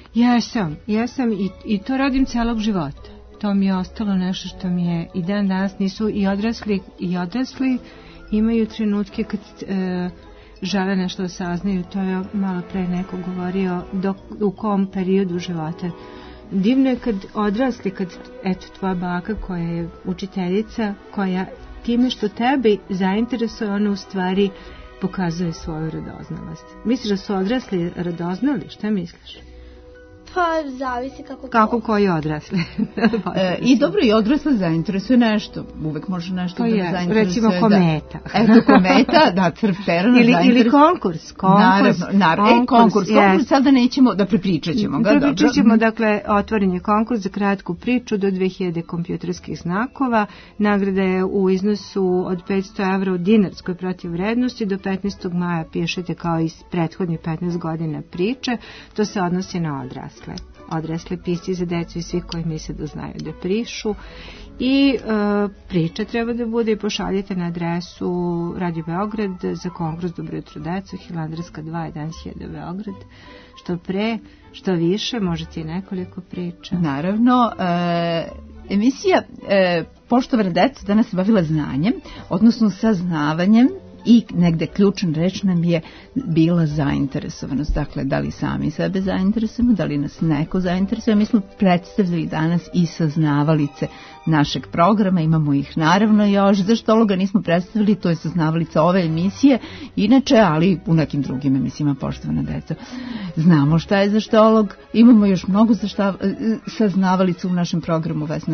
Jesam i to radim celog života. To mi je ostalo nešto što mi je i dan danas nisu i odrasli imaju trenutke kad žele nešto da saznaju. To je malo pre neko govorio u kom periodu života. Divno je kad odrasli, kad eto tvoja baka koja je učiteljica, koja time što tebe zainteresuje, ona u stvari pokazuje svoju radoznalost. Misliš da su odrasli radoznali? Šta misliš? Pa zavisi kako koji odrasli. I dobro, i odrasli zainteresuje nešto. Uvek može nešto da zainteresuje. Recimo kometa. Eto kometa, da, crvterana zainteresuje. Ili konkurs. Naravno, konkurs, sad da nećemo, da prepričat ćemo ga. Prepričat ćemo, dakle, otvoren je konkurs za kratku priču do 2000 kompjuterskih znakova. Nagrada je u iznosu od 500 evra u dinarskoj protivvrednosti. Do 15. maja pišete kao i prethodnih 15 godina priče. To se odnosi na odrasle pisci za decu i svi koji misle da znaju da pišu. I priča treba da bude i pošaljite na adresu Radio Beograd za konkurs Dobro jutro deco, Hilandarska 2, 11.000 Beograd. Što pre, što više, možete i nekoliko priča. Naravno, emisija Poštovana deca danas se bavila znanjem, odnosno saznavanjem. I negde ključna reč nam je bila zainteresovanost. Dakle, da li sami sebe zainteresujemo, da li nas neko zainteresuje. Mi smo predstavili danas i saznavalice našeg programa, imamo ih naravno još. Zašto ovoga nismo predstavili, to je saznavalica ove emisije, inače, ali u nekim drugim emisijama Poštovana deca. Znamo šta je zaštolog, imamo još mnogo saznavalica u našem programu, Vesna.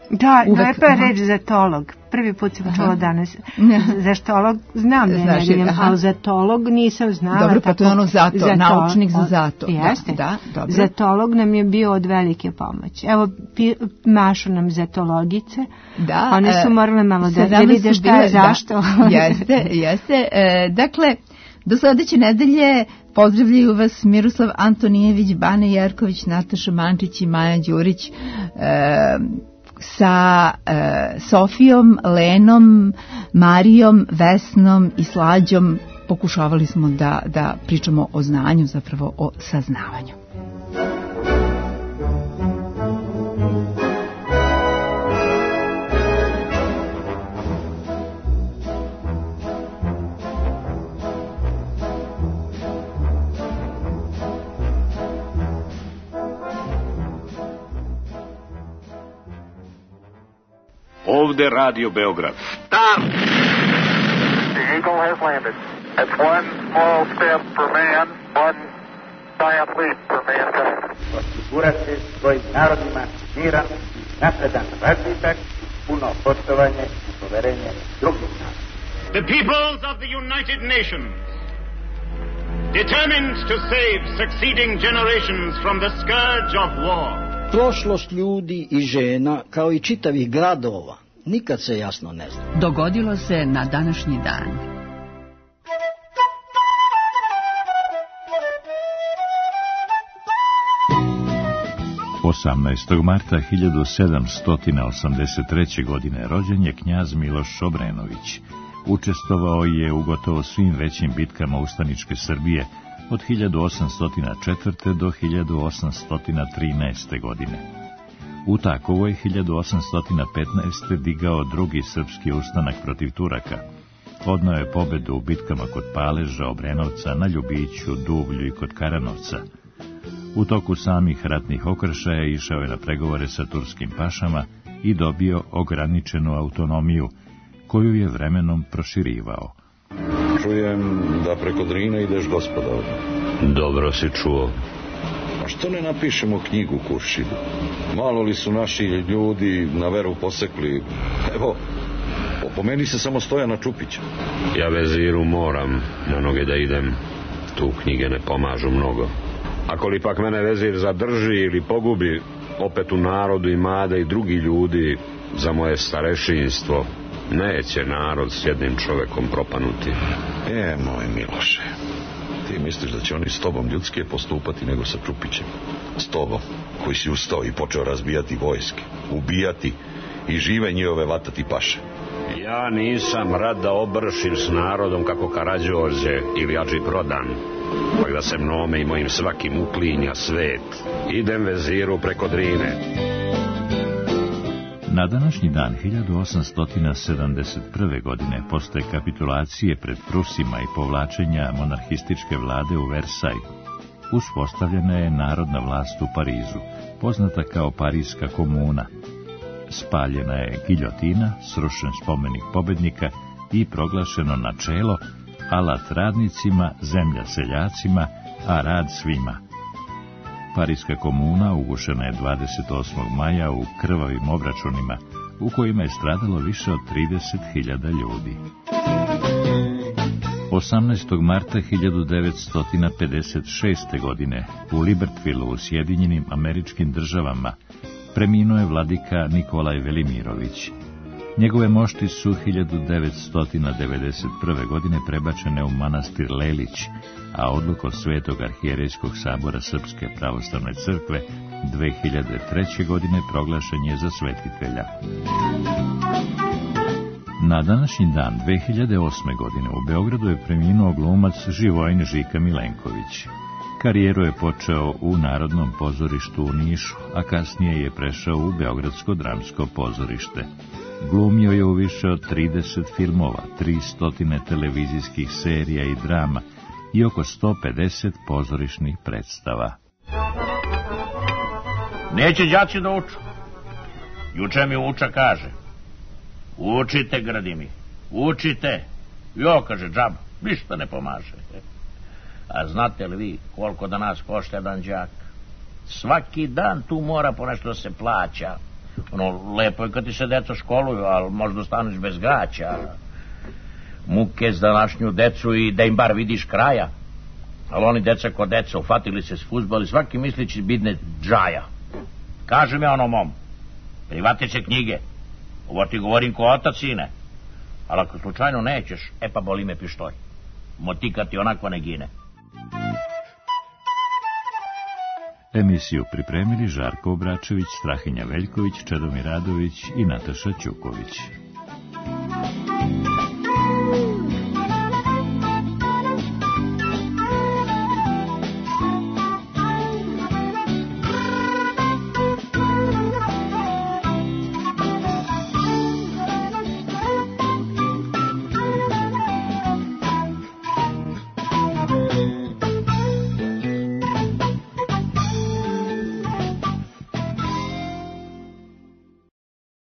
Da, lepa je reč zetolog. Prvi put sam čula danas. Zeštolog znam da je nedeljem, ali zetolog nisam znala. Dobro, pa to je ono zato, naučnik za zato. Jeste. Da, dobro. Zetolog nam je bio od velike pomoći. Evo, mašu nam zetologice. Da. One su morale malo da vide šta je zašto. Jeste. Dakle, do sledeće nedelje pozdravljaju vas Miroslav Antonijević, Bane Jerković, Nataša Mančić i Maja Đurić sa Sofijom, Lenom, Marijom, Vesnom i Slađom. Pokušavali smo da pričamo o znanju, zapravo o saznavanju. Ovde Radio Beograd. Stop! The Eagle has landed. That's one small step for man, one giant leap for mankind. Osigurati svojim narodima miran, napredan razvitak, puno poštovanje i poverenje drugih naroda. The peoples of the United Nations, determined to save succeeding generations from the scourge of war. Prošlost ljudi i žena, kao i čitavih gradova, nikad se jasno ne zna. Dogodilo se na današnji dan. Marta 1783. godine rođen je knjaz Miloš Obrenović. Učestvovao je u gotovo svim većim bitkama ustaničke Srbije od 1804. do 1813. godine. U Takovoj 1815. digao drugi srpski ustanak protiv Turaka. Odneo je pobedu u bitkama kod Paleža, Obrenovca, na Ljubiću, Duvlju i kod Karanovca. U toku samih ratnih okršaja išao je na pregovore sa turskim pašama i dobio ograničenu autonomiju, koju je vremenom proširivao. Čujem da preko Drine ideš gospodo. Dobro si čuo. A što ne napišemo knjigu Kuršidu? Malo li su naši ljudi na veru posekli? Evo, opomeni se samo Stojana Čupića. Ja veziru moram na noge da idem. Tu knjige ne pomažu mnogo. Ako li pak mene vezir zadrži ili pogubi, opet u narodu imada i drugi ljudi za moje starešinstvo. Neće narod s jednim čovekom propanuti. Moj Miloše, ti misliš da će oni s tobom ljudske postupati nego sa Čupićem? S tobom, koji si ustao i počeo razbijati vojske, ubijati i žive njihove vatati paše. Ja nisam rad da obršim s narodom kako Karađorđe ili Adži Prodan, pa da se mnome i mojim svakim uklinja svet. Idem veziru preko Drine. Na današnji dan 1871. godine, posle kapitulacije pred Prusima i povlačenja monarhističke vlade u Versaj, uspostavljena je narodna vlast u Parizu, poznata kao Parijska komuna. Spaljena je giljotina, srušen spomenik pobednika i proglašeno načelo alat radnicima, zemlja seljacima, a rad svima. Parijska komuna ugušena je 28. maja u krvavim obračunima, u kojima je stradalo više od 30.000 ljudi. 18. marta 1956. godine u Libertvilu u Sjedinjenim Američkim Državama preminuo je vladika Nikolaj Velimirović. Njegove mošti su 1991. godine prebačene u manastir Lelić, a odlukom Svetog arhijerejskog sabora Srpske pravoslavne crkve 2003. godine proglašen je za svetitelja. Na današnji dan 2008. godine u Beogradu je preminuo glumac Živojin Žika Milenković. Karijeru je počeo u Narodnom pozorištu u Nišu, a kasnije je prešao u Beogradsko dramsko pozorište. Glumio je u više od 30 filmova, 300 televizijskih serija i drama i oko 150 pozorišnih predstava. Neće đaci da uču. Juče mi uča kaže: učite, gradi mi, učite. Jo, kaže, džaba, ništa ne pomaže. A znate li vi koliko danas košta jedan đak? Svaki dan tu mora ponešto se plaća. Ono, lepo je kad ti se deca školuju, ali možda staneš bez gaća. Muke za današnju decu i da im bar vidiš kraja. Ali oni deca ko deca, ufatili se s fuzbal i svaki mislići bidne džaja. Kaže mi ono mom, privati se knjige, ovo ti govorim ko otac, sine. Ali ako slučajno nećeš, pa boli me pištolj. Motika ti onako ne gine. Emisiju pripremili Žarko Obračević, Strahinja Veljković, Čedomir Radović i Nataša Ćuković.